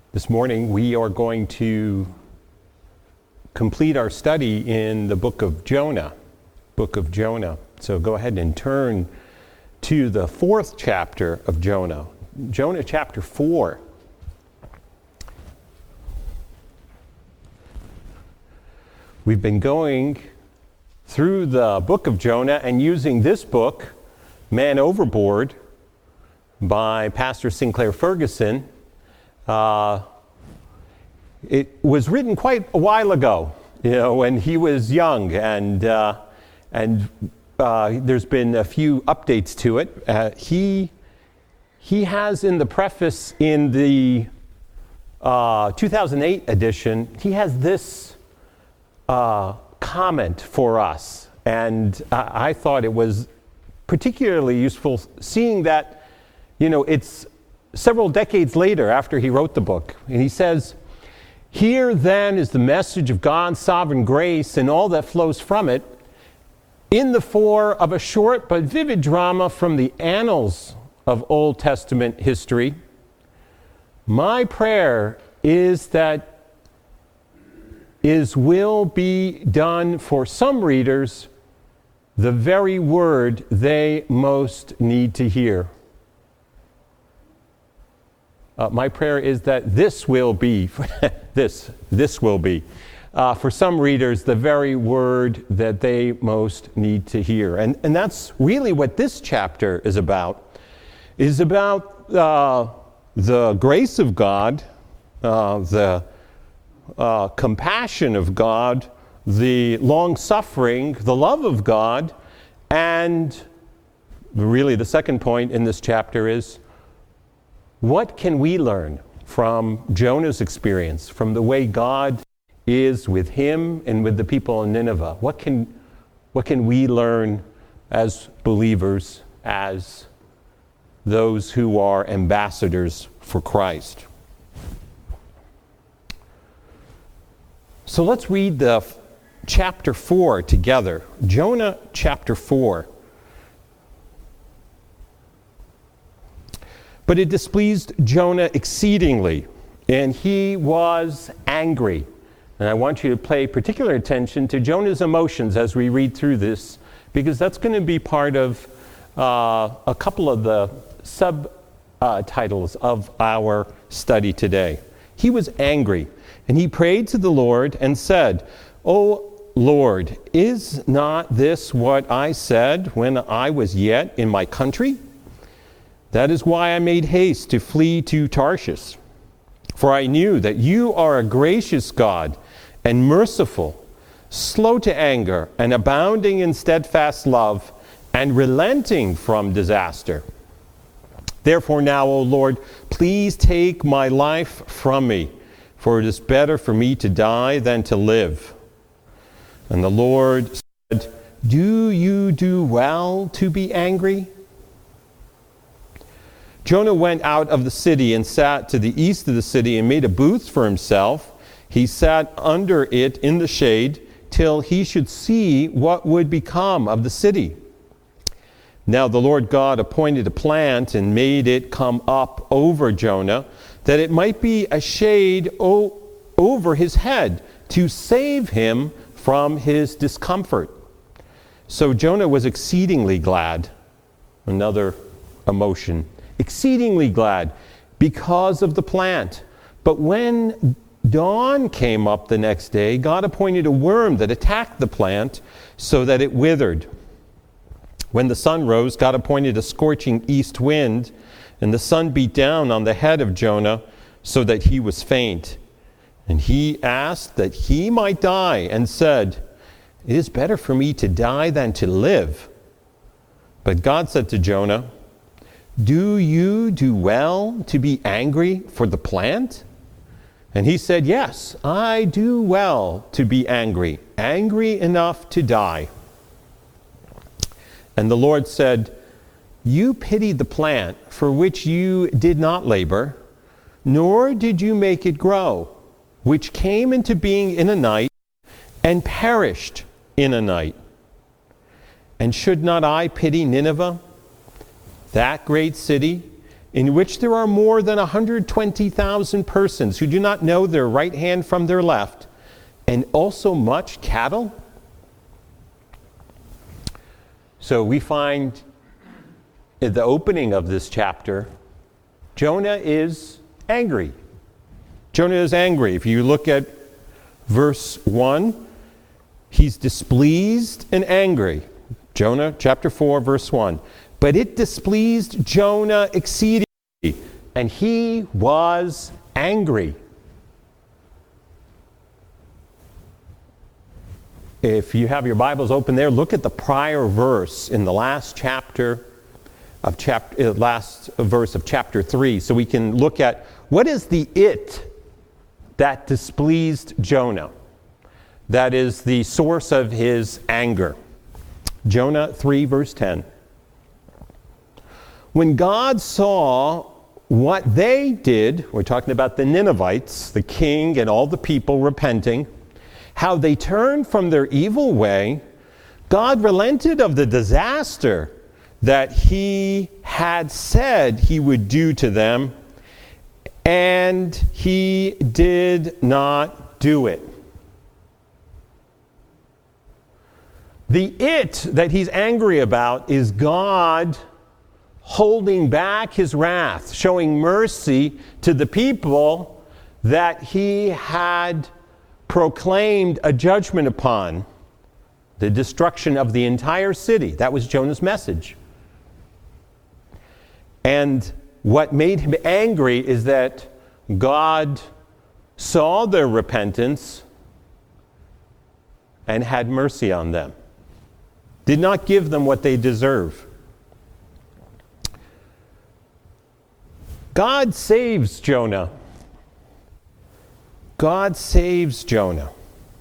This morning we are going to complete our study in the book of Jonah. So go ahead and turn to the 4th chapter of Jonah. Jonah chapter 4. We've been going through the book of Jonah and using this book, Man Overboard, by Pastor Sinclair Ferguson. It was written quite a while ago, when he was young, and there's been a few updates to it. He has in the preface in the 2008 edition, he has this comment for us, and I thought it was particularly useful seeing that, it's several decades later after he wrote the book. And he says, "Here then is the message of God's sovereign grace and all that flows from it, in the form of a short but vivid drama from the annals of Old Testament history. My prayer is that will be done for some readers the very word they most need to hear." My prayer is that this will be for some readers the very word that they most need to hear. And that's really what this chapter is about. It is about the grace of God, the compassion of God, the long-suffering, the love of God, and really the second point in this chapter is, what can we learn from Jonah's experience, from the way God is with him and with the people in Nineveh? What can we learn as believers, as those who are ambassadors for Christ? So let's read the chapter 4 together. Jonah chapter 4. "But it displeased Jonah exceedingly, and he was angry." And I want you to pay particular attention to Jonah's emotions as we read through this, because that's going to be part of a couple of the subtitles of our study today. He was angry, and he prayed to the Lord and said, "O Lord, is not this what I said when I was yet in my country? That is why I made haste to flee to Tarshish. For I knew that you are a gracious God and merciful, slow to anger and abounding in steadfast love and relenting from disaster. Therefore now, O Lord, please take my life from me, for it is better for me to die than to live." And the Lord said, "Do you do well to be angry?" Jonah went out of the city and sat to the east of the city and made a booth for himself. He sat under it in the shade till he should see what would become of the city. Now the Lord God appointed a plant and made it come up over Jonah, that it might be a shade over his head to save him from his discomfort. So Jonah was exceedingly glad. Another emotion. Exceedingly glad because of the plant. But when dawn came up the next day, God appointed a worm that attacked the plant so that it withered. When the sun rose, God appointed a scorching east wind, and the sun beat down on the head of Jonah so that he was faint. And he asked that he might die and said, "It is better for me to die than to live." But God said to Jonah, "Do you do well to be angry for the plant?" And he said, "Yes, I do well to be angry enough to die." And the Lord said, "You pitied the plant for which you did not labor, nor did you make it grow, which came into being in a night and perished in a night. And should not I pity Nineveh, that great city, in which there are more than 120,000 persons who do not know their right hand from their left, and also much cattle? So we find at the opening of this chapter, Jonah is angry. Jonah is angry. If you look at verse 1, he's displeased and angry. Jonah chapter 4, verse 1. But it displeased Jonah exceedingly, and he was angry. If you have your Bibles open there, look at the prior verse in the last chapter of last verse of chapter 3, so we can look at what is the it that displeased Jonah. That is the source of his anger. Jonah 3, verse 10. When God saw what they did, we're talking about the Ninevites, the king and all the people repenting, how they turned from their evil way, God relented of the disaster that he had said he would do to them, and he did not do it. The it that he's angry about is God holding back his wrath, showing mercy to the people that he had proclaimed a judgment upon, the destruction of the entire city. That was Jonah's message. And what made him angry is that God saw their repentance and had mercy on them. Did not give them what they deserve. God saves Jonah. God saves Jonah.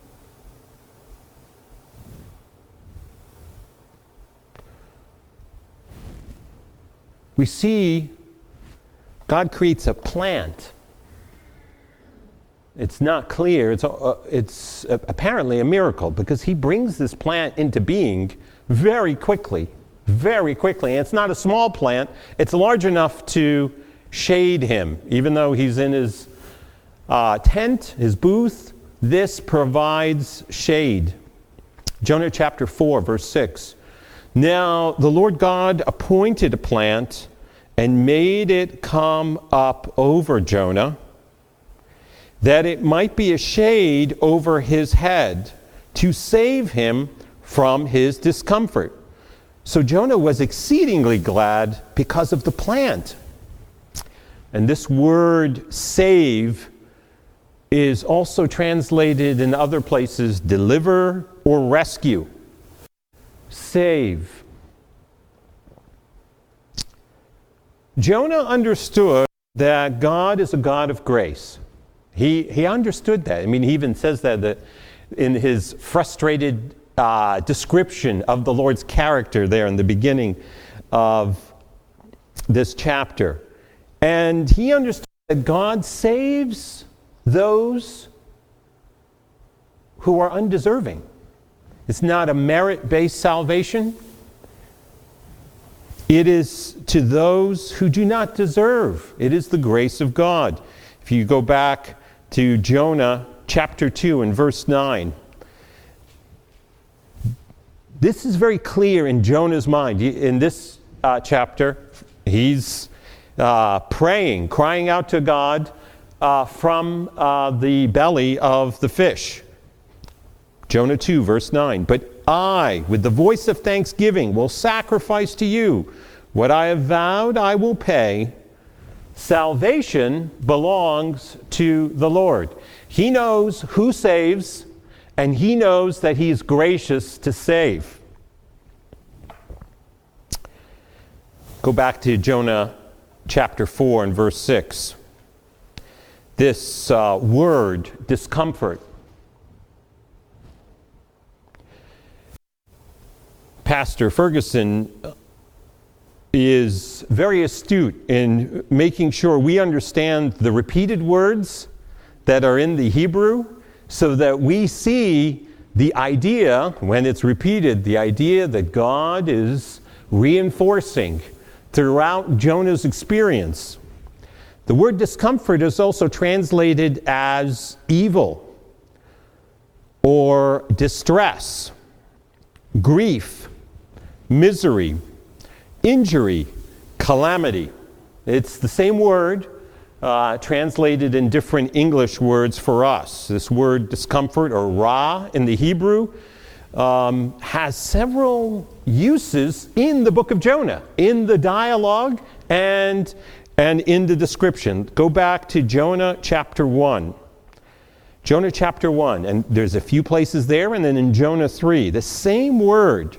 We see God creates a plant. It's not clear. It's apparently a miracle because he brings this plant into being very quickly. Very quickly. And it's not a small plant. It's large enough to shade him. Even though he's in his tent, his booth, this provides shade. Jonah chapter 4, verse 6. Now the Lord God appointed a plant and made it come up over Jonah, that it might be a shade over his head to save him from his discomfort. So Jonah was exceedingly glad because of the plant. And this word save is also translated in other places deliver or rescue. Save. Jonah understood that God is a God of grace. He understood that. I mean, he even says that in his frustrated description of the Lord's character there in the beginning of this chapter. And he understood that God saves those who are undeserving. It's not a merit-based salvation. It is to those who do not deserve. It is the grace of God. If you go back to Jonah chapter 2 and verse 9, this is very clear in Jonah's mind. In this chapter, he's praying, crying out to God from the belly of the fish. Jonah 2, verse 9. But I, with the voice of thanksgiving, will sacrifice to you. What I have vowed, I will pay. Salvation belongs to the Lord. He knows who saves, and he knows that he is gracious to save. Go back to Jonah chapter 4 and verse 6. This word, discomfort. Pastor Ferguson is very astute in making sure we understand the repeated words that are in the Hebrew so that we see the idea, when it's repeated, the idea that God is reinforcing throughout Jonah's experience. The word discomfort is also translated as evil or distress, grief, misery, injury, calamity. It's the same word translated in different English words for us. This word discomfort, or ra in the Hebrew, has several uses in the book of Jonah, in the dialogue and in the description. Go back to Jonah chapter 1. Jonah chapter 1, and there's a few places there, and then in Jonah 3, the same word,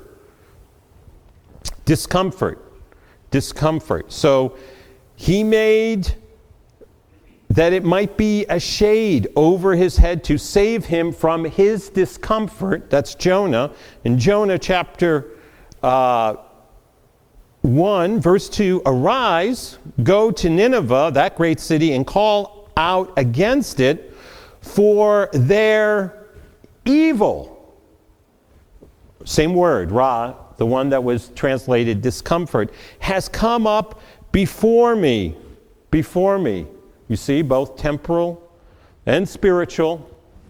discomfort. So he made that it might be a shade over his head to save him from his discomfort. That's Jonah. In Jonah chapter 1, verse 2, arise, go to Nineveh, that great city, and call out against it, for their evil. Same word, ra, the one that was translated discomfort, has come up before me. Before me. You see, both temporal and spiritual.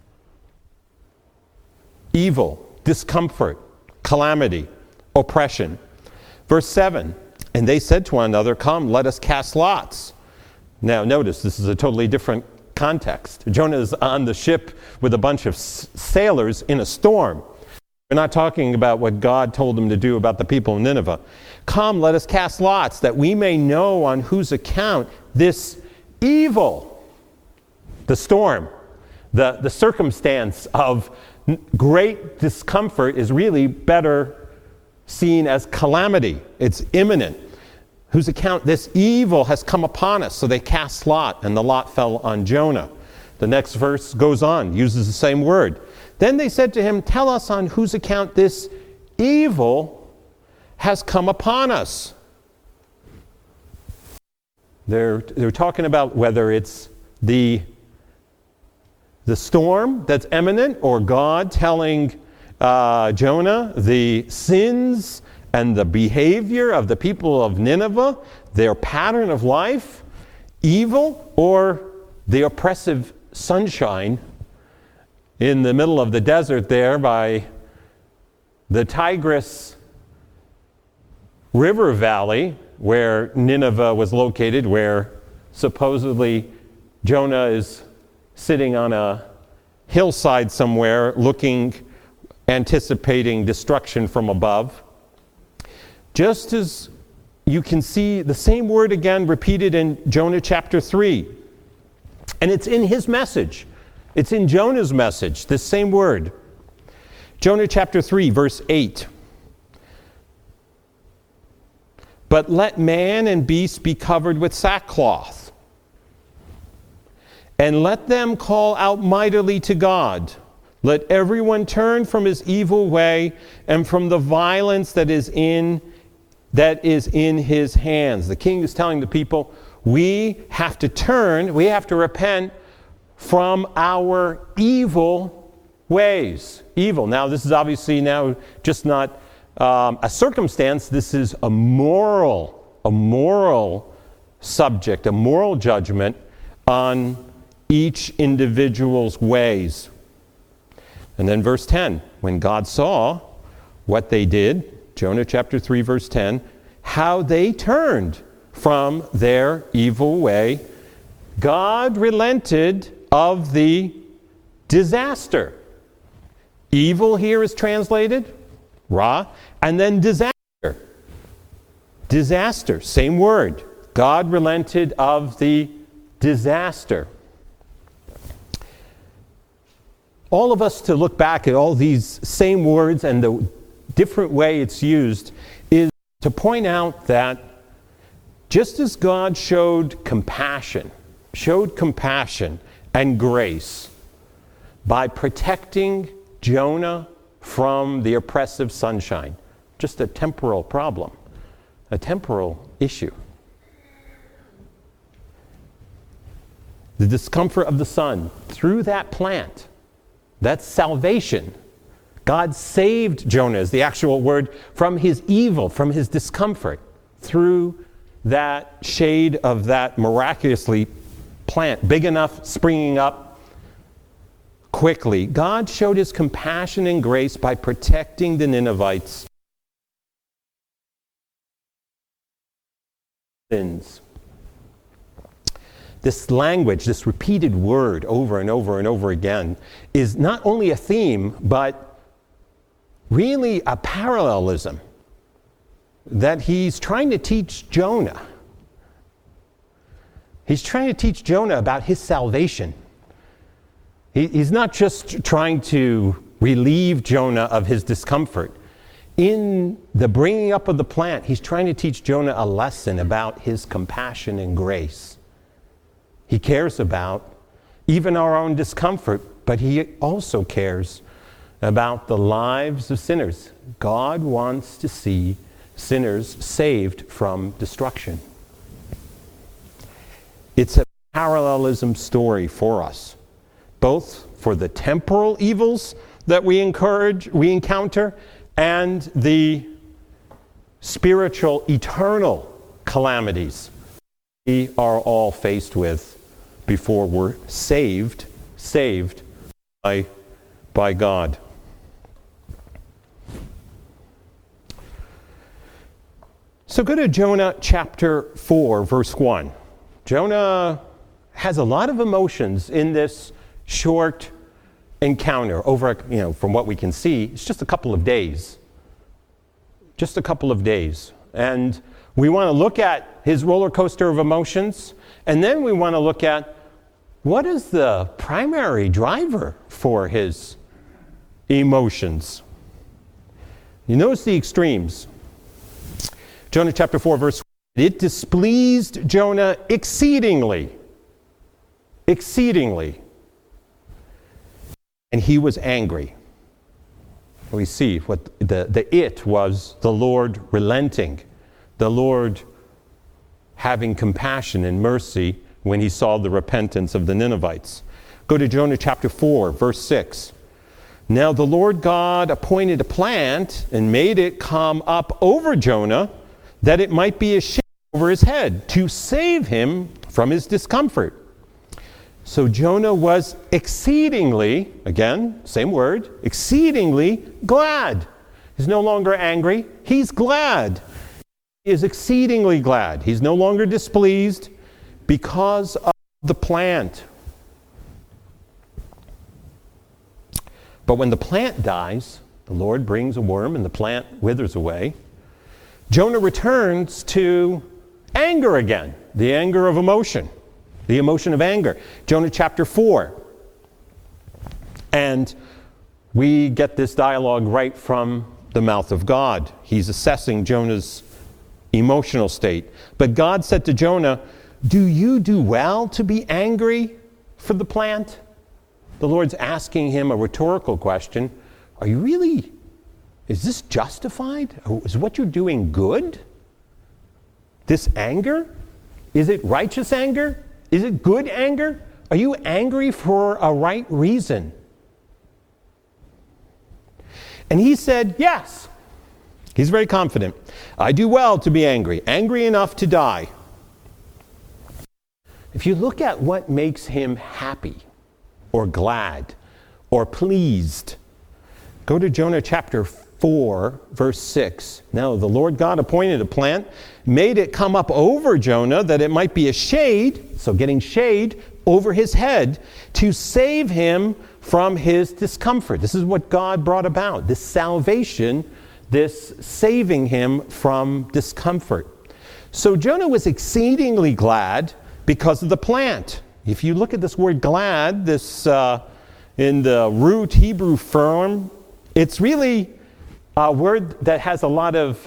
Evil, discomfort, calamity, oppression. Verse 7, and they said to one another, come, let us cast lots. Now notice, this is a totally different context. Jonah is on the ship with a bunch of sailors in a storm. We're not talking about what God told them to do about the people of Nineveh. Come, let us cast lots, that we may know on whose account this evil, the storm, the circumstance of great discomfort is really better seen as calamity. It's imminent. Whose account this evil has come upon us. So they cast lot, and the lot fell on Jonah. The next verse goes on, uses the same word. Then they said to him, tell us on whose account this evil has come upon us. They're talking about whether it's the storm that's imminent, or God telling Jonah the sins and the behavior of the people of Nineveh, their pattern of life, evil, or the oppressive sunshine in the middle of the desert there by the Tigris River Valley, where Nineveh was located, where supposedly Jonah is sitting on a hillside somewhere anticipating destruction from above. Just as you can see the same word again repeated in Jonah chapter 3. And it's in his message. It's in Jonah's message, this same word. Jonah chapter 3, verse 8. But let man and beast be covered with sackcloth, and let them call out mightily to God. Let everyone turn from his evil way and from the violence that is in his hands. The king is telling the people, we have to turn, we have to repent from our evil ways. Evil. Now, this is obviously now just not a circumstance. This is a moral subject, a moral judgment on each individual's ways. And then verse 10, when God saw what they did, Jonah chapter 3, verse 10, how they turned from their evil way, God relented of the disaster. Evil here is translated, ra, and then disaster. Disaster, same word. God relented of the disaster. All of us to look back at all these same words and the different way it's used is to point out that just as God showed compassion and grace by protecting Jonah from the oppressive sunshine, just a temporal problem, a temporal issue. The discomfort of the sun through that plant, that's salvation. God saved Jonah, is the actual word, from his evil, from his discomfort, through that shade of that miraculously plant, big enough, springing up quickly, God showed his compassion and grace by protecting the Ninevites' sins. This language, this repeated word over and over and over again, is not only a theme, but really a parallelism that he's trying to teach Jonah. He's trying to teach Jonah about his salvation. He's not just trying to relieve Jonah of his discomfort. In the bringing up of the plant, he's trying to teach Jonah a lesson about his compassion and grace. He cares about even our own discomfort, but he also cares about the lives of sinners. God wants to see sinners saved from destruction. It's a parallelism story for us, both for the temporal evils that we encounter, and the spiritual, eternal calamities we are all faced with before we're saved by God. So go to Jonah chapter 4, verse 1. Jonah has a lot of emotions in this short encounter over, from what we can see, it's just a couple of days. Just a couple of days. And we want to look at his roller coaster of emotions, and then we want to look at what is the primary driver for his emotions. You notice the extremes. Jonah chapter 4, verse 1. It displeased Jonah exceedingly. And he was angry. We see what the it was the Lord relenting, the Lord having compassion and mercy when he saw the repentance of the Ninevites. Go to Jonah chapter 4, verse 6. Now the Lord God appointed a plant and made it come up over Jonah, that it might be a shade over his head, to save him from his discomfort. So Jonah was exceedingly, again, same word, exceedingly glad. He's no longer angry, he's glad. He is exceedingly glad. He's no longer displeased because of the plant. But when the plant dies, the Lord brings a worm and the plant withers away. Jonah returns to anger again, the anger of emotion, the emotion of anger. Jonah chapter 4. And we get this dialogue right from the mouth of God. He's assessing Jonah's emotional state. But God said to Jonah, "Do you do well to be angry for the plant?" The Lord's asking him a rhetorical question. Is this justified? Is what you're doing good? This anger? Is it righteous anger? Is it good anger? Are you angry for a right reason? And he said, yes. He's very confident. I do well to be angry enough to die. If you look at what makes him happy or glad or pleased, go to Jonah chapter 4, verse 6. Now the Lord God appointed a plant, made it come up over Jonah that it might be a shade, so getting shade over his head, to save him from his discomfort. This is what God brought about, this salvation, this saving him from discomfort. So Jonah was exceedingly glad because of the plant. If you look at this word glad, this in the root Hebrew form, it's really a word that has a lot of,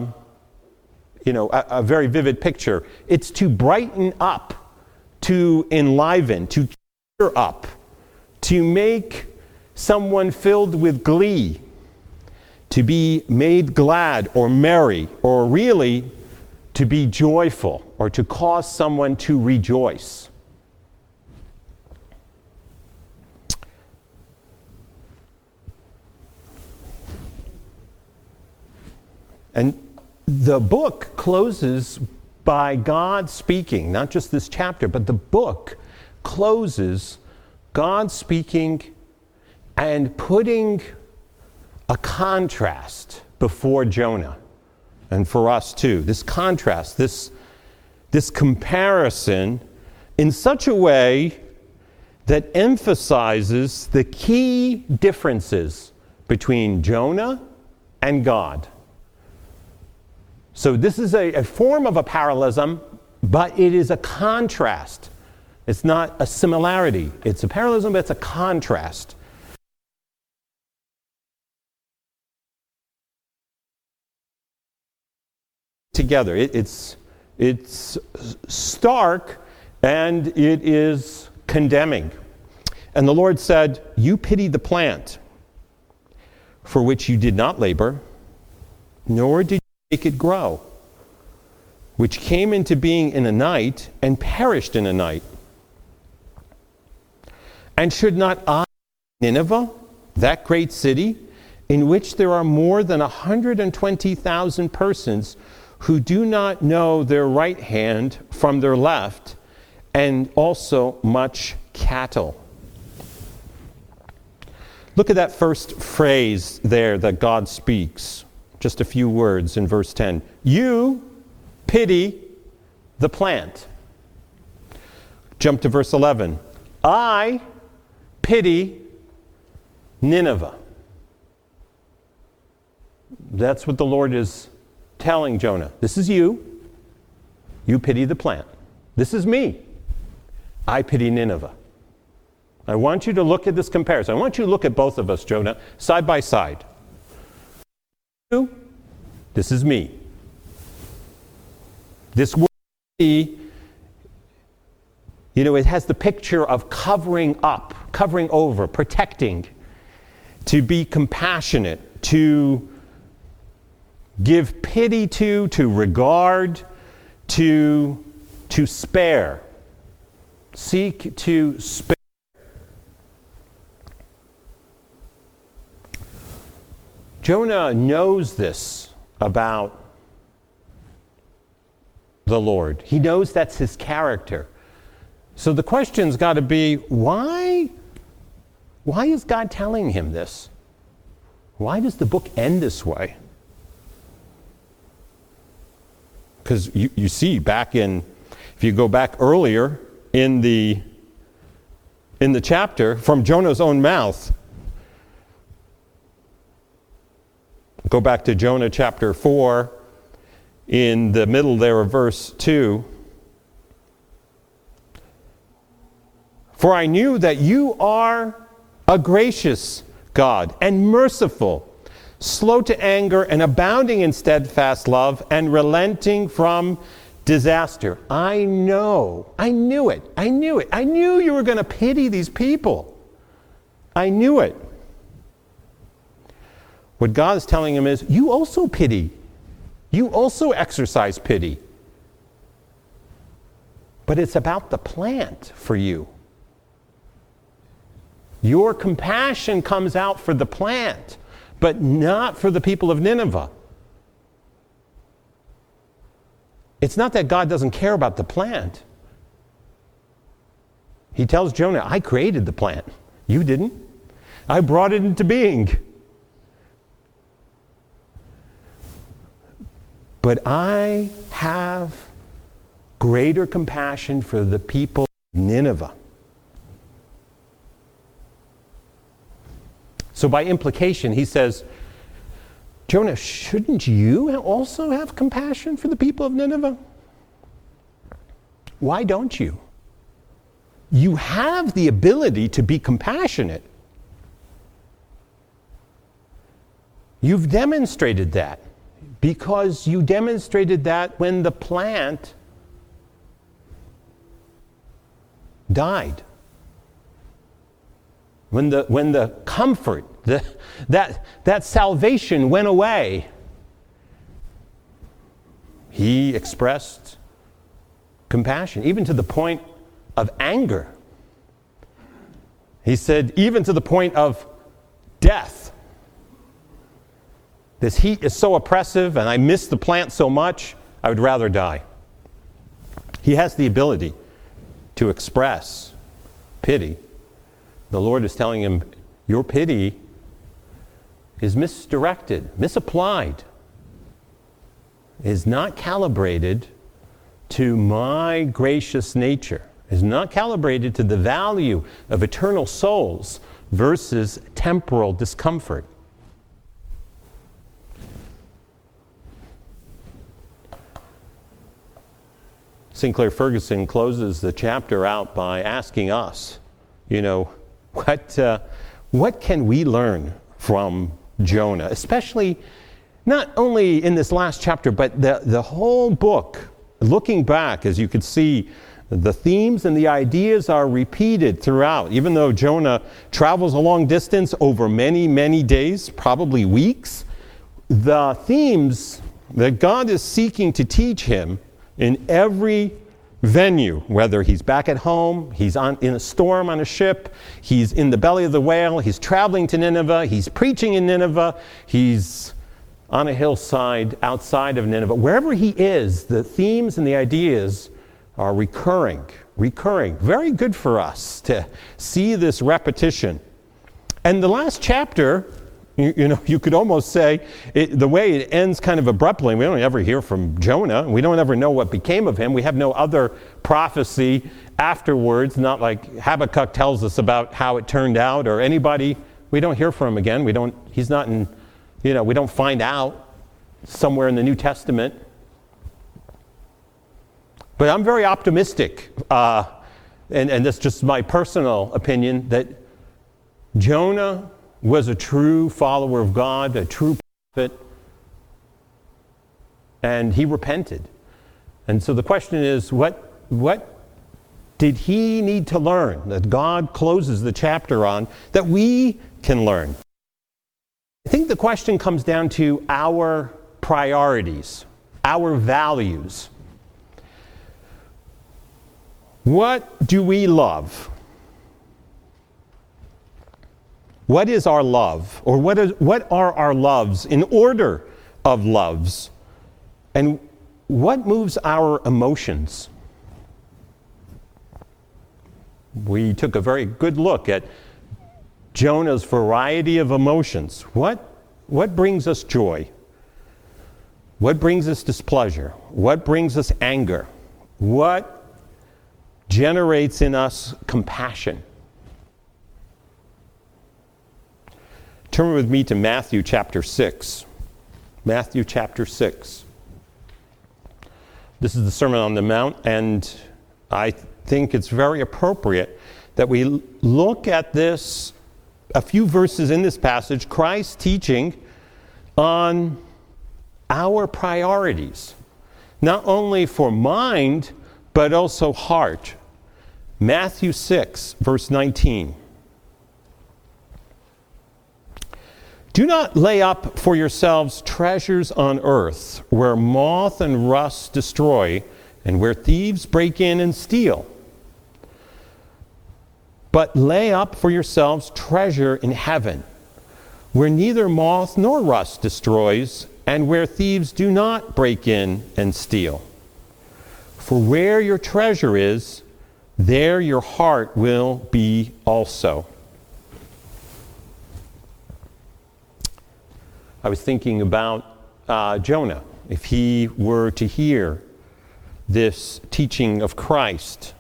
a very vivid picture. It's to brighten up, to enliven, to cheer up, to make someone filled with glee, to be made glad or merry, or really to be joyful, or to cause someone to rejoice. And the book closes by God speaking, not just this chapter, but the book closes God speaking and putting a contrast before Jonah, and for us too. This contrast, this comparison in such a way that emphasizes the key differences between Jonah and God. So this is a form of a parallelism, but it is a contrast. It's not a similarity. It's a parallelism, but it's a contrast. Together. It's stark and it is condemning. And the Lord said, "You pity the plant for which you did not labor, nor did you make it grow, which came into being in a night and perished in a night. And should not I, Nineveh, that great city, in which there are more than 120,000 persons who do not know their right hand from their left, and also much cattle." Look at that first phrase there that God speaks. Just a few words in verse 10. You pity the plant. Jump to verse 11. I pity Nineveh. That's what the Lord is telling Jonah. This is you. You pity the plant. This is me. I pity Nineveh. I want you to look at this comparison. I want you to look at both of us, Jonah, side by side. You, this is me. This word, it has the picture of covering up, covering over, protecting, to be compassionate, to give pity to regard, to spare. Seek to spare. Jonah knows this about the Lord. He knows that's his character. So the question's got to be, why is God telling him this? Why does the book end this way? Because you see if you go back earlier in the chapter, from Jonah's own mouth, go back to Jonah chapter 4, in the middle there of verse 2. For I knew that you are a gracious God and merciful, slow to anger and abounding in steadfast love and relenting from disaster. I knew it. I knew you were going to pity these people. I knew it. What God is telling him is, you also pity. You also exercise pity. But it's about the plant for you. Your compassion comes out for the plant, but not for the people of Nineveh. It's not that God doesn't care about the plant. He tells Jonah, I created the plant. You didn't. I brought it into being. But I have greater compassion for the people of Nineveh. So by implication, he says, Jonah, shouldn't you also have compassion for the people of Nineveh? Why don't you? You have the ability to be compassionate. You've demonstrated that because you demonstrated that when the plant died. When the comfort, that salvation went away, he expressed compassion, even to the point of anger. He said, even to the point of death. This heat is so oppressive, and I miss the plant so much, I would rather die. He has the ability to express pity. The Lord is telling him, your pity is misdirected, misapplied, is not calibrated to my gracious nature, is not calibrated to the value of eternal souls versus temporal discomfort. Sinclair Ferguson closes the chapter out by asking us, what can we learn from Jonah, especially not only in this last chapter, but the whole book. Looking back, as you could see, the themes and the ideas are repeated throughout. Even though Jonah travels a long distance over many, many days, probably weeks, the themes that God is seeking to teach him in every venue, whether he's back at home, he's in a storm on a ship, he's in the belly of the whale, he's traveling to Nineveh, he's preaching in Nineveh, he's on a hillside outside of Nineveh. Wherever he is, the themes and the ideas are recurring. Very good for us to see this repetition. And the last chapter, you could almost say, the way it ends kind of abruptly. We don't ever hear from Jonah. We don't ever know what became of him. We have no other prophecy afterwards, not like Habakkuk tells us about how it turned out, or anybody. We don't hear from him again. He's not in, we don't find out somewhere in the New Testament. But I'm very optimistic, and that's just my personal opinion, that Jonah was a true follower of God, a true prophet, and he repented. And so the question is, what did he need to learn that God closes the chapter on that we can learn? I think the question comes down to our priorities, our values. What do we love? What is our love? Or what are our loves in order of loves? And what moves our emotions? We took a very good look at Jonah's variety of emotions. What brings us joy? What brings us displeasure? What brings us anger? What generates in us compassion? Turn with me to Matthew chapter 6. Matthew chapter 6. This is the Sermon on the Mount, and I think it's very appropriate that we look at this, a few verses in this passage, Christ teaching on our priorities, not only for mind, but also heart. Matthew 6, verse 19. Do not lay up for yourselves treasures on earth, where moth and rust destroy, and where thieves break in and steal. But lay up for yourselves treasure in heaven, where neither moth nor rust destroys, and where thieves do not break in and steal. For where your treasure is, there your heart will be also. I was thinking about Jonah. If he were to hear this teaching of Christ,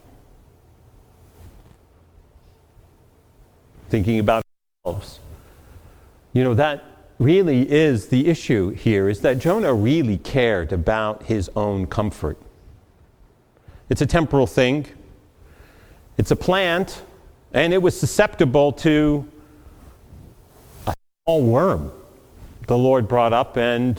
thinking about ourselves, that really is the issue here, is that Jonah really cared about his own comfort. It's a temporal thing. It's a plant, and it was susceptible to a small worm the Lord brought up, and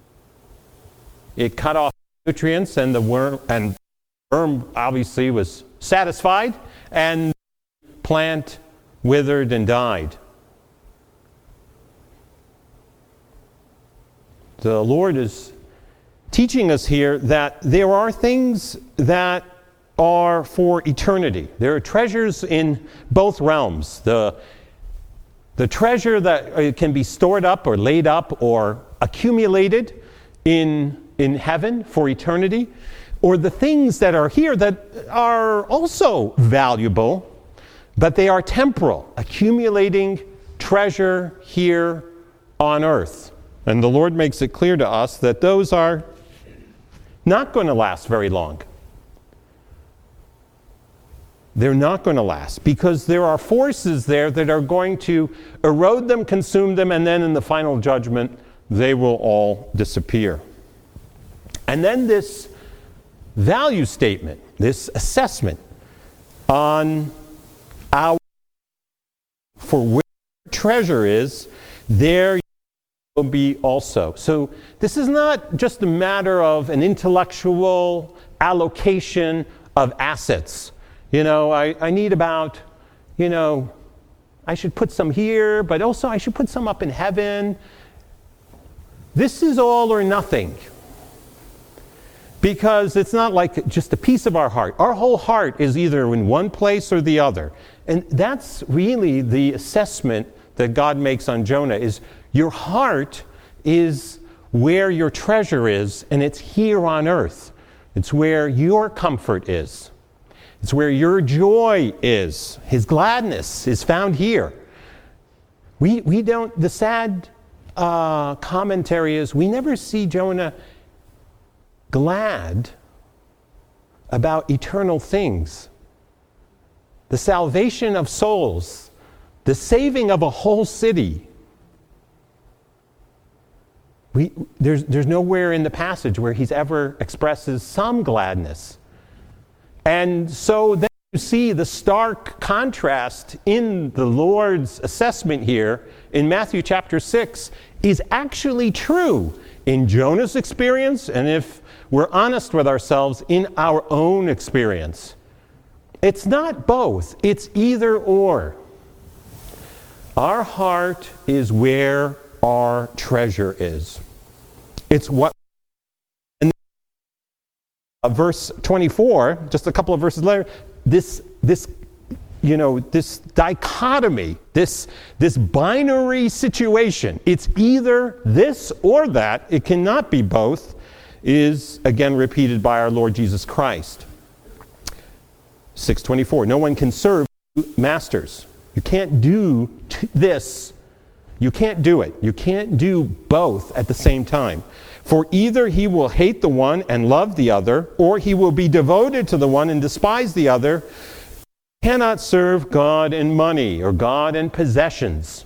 it cut off nutrients, and the worm obviously was satisfied, and the plant withered and died. The Lord is teaching us here that there are things that are for eternity. There are treasures in both realms. The treasure that can be stored up or laid up or accumulated in heaven for eternity, or the things that are here that are also valuable, but they are temporal, accumulating treasure here on earth. And the Lord makes it clear to us that those are not going to last very long. They're not going to last because there are forces there that are going to erode them, consume them, and then in the final judgment, they will all disappear. And then this value statement, this assessment on for where treasure is, there will be also. So this is not just a matter of an intellectual allocation of assets. I need about, I should put some here, but also I should put some up in heaven. This is all or nothing. Because it's not like just a piece of our heart. Our whole heart is either in one place or the other. And that's really the assessment that God makes on Jonah, is your heart is where your treasure is, and it's here on earth. It's where your comfort is. It's where your joy is. His gladness is found here. We don't, the sad commentary is we never see Jonah glad about eternal things. The salvation of souls, the saving of a whole city. There's nowhere in the passage where he's ever expresses some gladness. And so then you see the stark contrast in the Lord's assessment here in Matthew chapter 6 is actually true in Jonah's experience, and if we're honest with ourselves, in our own experience. It's not both, it's either or. Our heart is where our treasure is. It's what. And verse 24, just a couple of verses later, this dichotomy, this binary situation, it's either this or that, it cannot be both, is again repeated by our Lord Jesus Christ. 6:24, no one can serve two masters. You can't do this. You can't do it. You can't do both at the same time. For either he will hate the one and love the other, or he will be devoted to the one and despise the other. You cannot serve God and money, or God and possessions.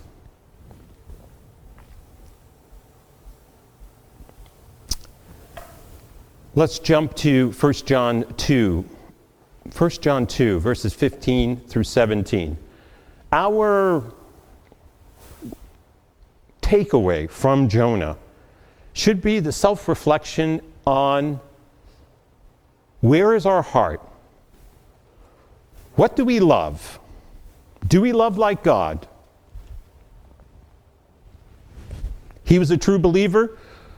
Let's jump to 1 John 2. 1 John 2, verses 15 through 17. Our takeaway from Jonah should be the self-reflection on where is our heart? What do we love? Do we love like God? He was a true believer.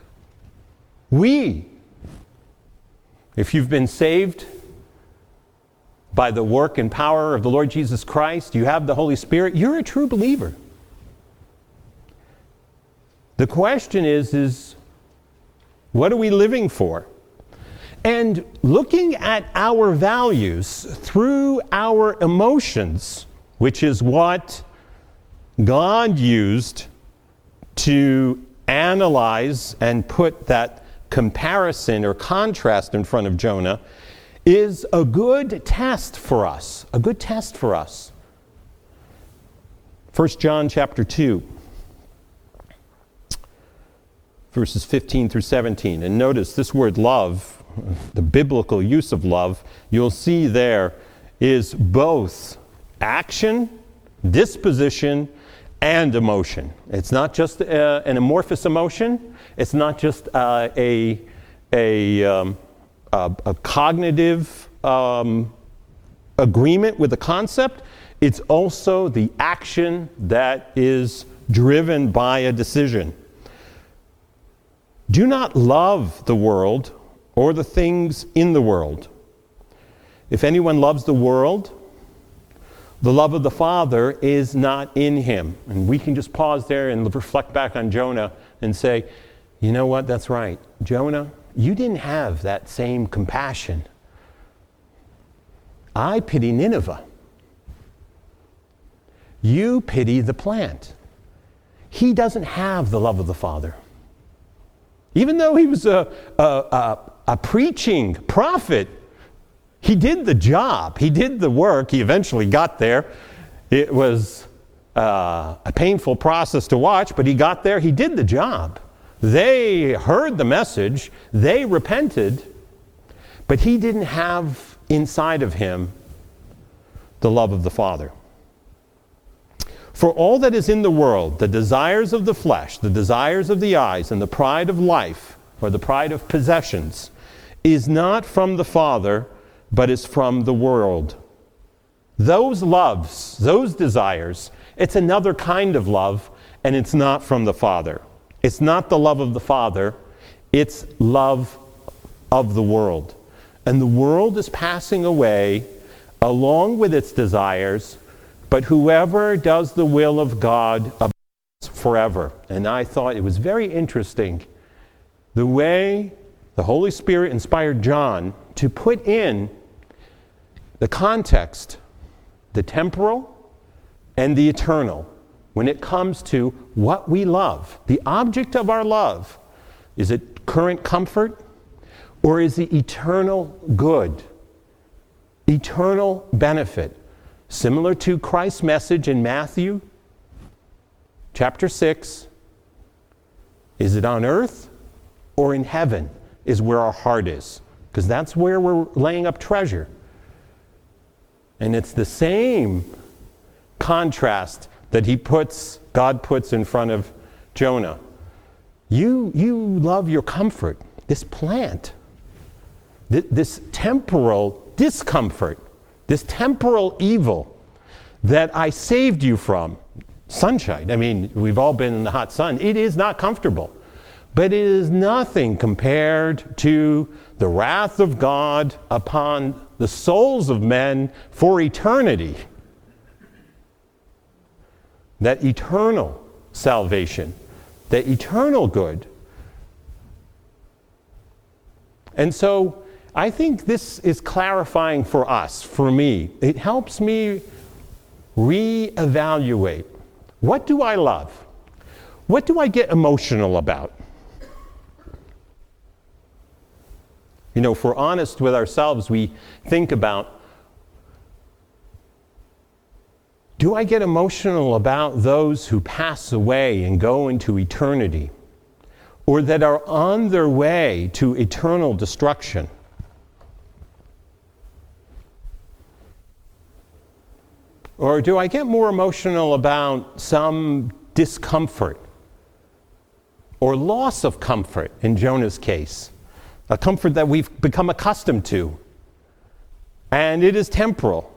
If you've been saved by the work and power of the Lord Jesus Christ, you have the Holy Spirit, you're a true believer. The question is what are we living for? And looking at our values through our emotions, which is what God used to analyze and put that comparison or contrast in front of Jonah, is a good test for us. A good test for us. 1 John chapter 2, verses 15 through 17. And notice this word love, the biblical use of love, you'll see there is both action, disposition, and emotion. It's not just an amorphous emotion. It's not just a cognitive agreement with the concept. It's also the action that is driven by a decision. Do not love the world or the things in the world. If anyone loves the world, the love of the Father is not in him. And we can just pause there and reflect back on Jonah and say, you know what, that's right. Jonah, you didn't have that same compassion. I pity Nineveh. You pity the plant. He doesn't have the love of the Father. Even though he was a preaching prophet, he did the job. He did the work. He eventually got there. It was a painful process to watch, but he got there. He did the job. They heard the message. They repented. But he didn't have inside of him the love of the Father. For all that is in the world, the desires of the flesh, the desires of the eyes, and the pride of life, or the pride of possessions, is not from the Father, but is from the world. Those loves, those desires, it's another kind of love, and it's not from the Father. It's not the love of the Father, it's love of the world. And the world is passing away along with its desires, but whoever does the will of God abides forever. And I thought it was very interesting the way the Holy Spirit inspired John to put in the context, the temporal and the eternal, when it comes to what we love. The object of our love, is it current comfort or is it eternal good, eternal benefit? Similar to Christ's message in Matthew chapter 6, is it on earth or in heaven is where our heart is? Because that's where we're laying up treasure. And it's the same contrast that God puts in front of Jonah. You love your comfort, this plant, this temporal discomfort, this temporal evil that I saved you from. Sunshine. I mean, we've all been in the hot sun. It is not comfortable. But it is nothing compared to the wrath of God upon the souls of men for eternity. That eternal salvation, that eternal good. And so I think this is clarifying for us, for me. It helps me reevaluate. What do I love? What do I get emotional about? You know, if we're honest with ourselves, we think about, do I get emotional about those who pass away and go into eternity, or that are on their way to eternal destruction? Or do I get more emotional about some discomfort or loss of comfort in Jonah's case? A comfort that we've become accustomed to, and it is temporal.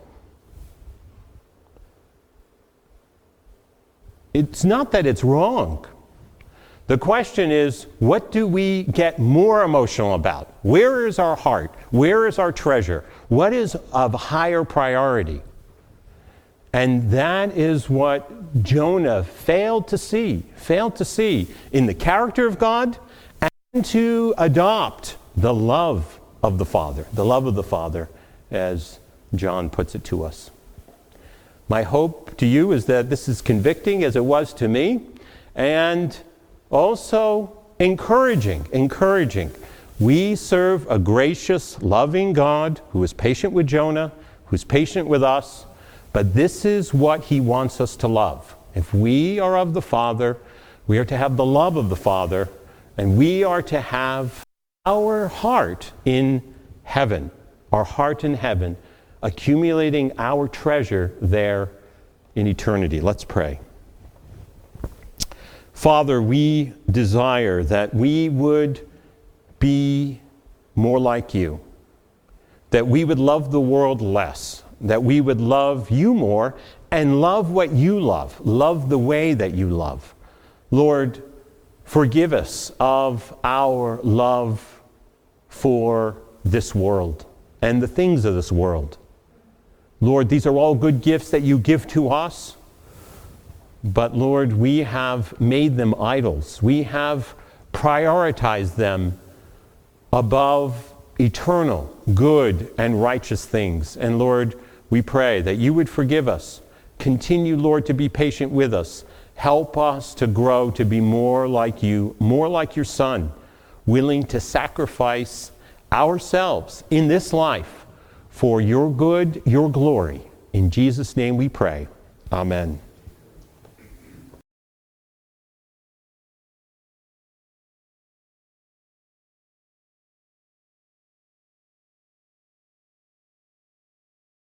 It's not that it's wrong. The question is, what do we get more emotional about? Where is our heart? Where is our treasure? What is of higher priority? And that is what Jonah failed to see in the character of God, and to adopt the love of the Father, as John puts it to us. My hope to you is that this is convicting as it was to me, and also encouraging. We serve a gracious, loving God who is patient with Jonah, who's patient with us, but this is what he wants us to love. If we are of the Father, we are to have the love of the Father, and we are to have our heart in heaven, accumulating our treasure there in eternity. Let's pray. Father, we desire that we would be more like you, that we would love the world less, that we would love you more and love what you love the way that you love. Lord, forgive us of our love for this world and the things of this world. Lord, these are all good gifts that you give to us, but Lord, we have made them idols. We have prioritized them above eternal, good, and righteous things. And Lord, we pray that you would forgive us. Continue, Lord, to be patient with us. Help us to grow to be more like you, more like your Son, willing to sacrifice ourselves in this life for your good, your glory. In Jesus' name we pray. Amen.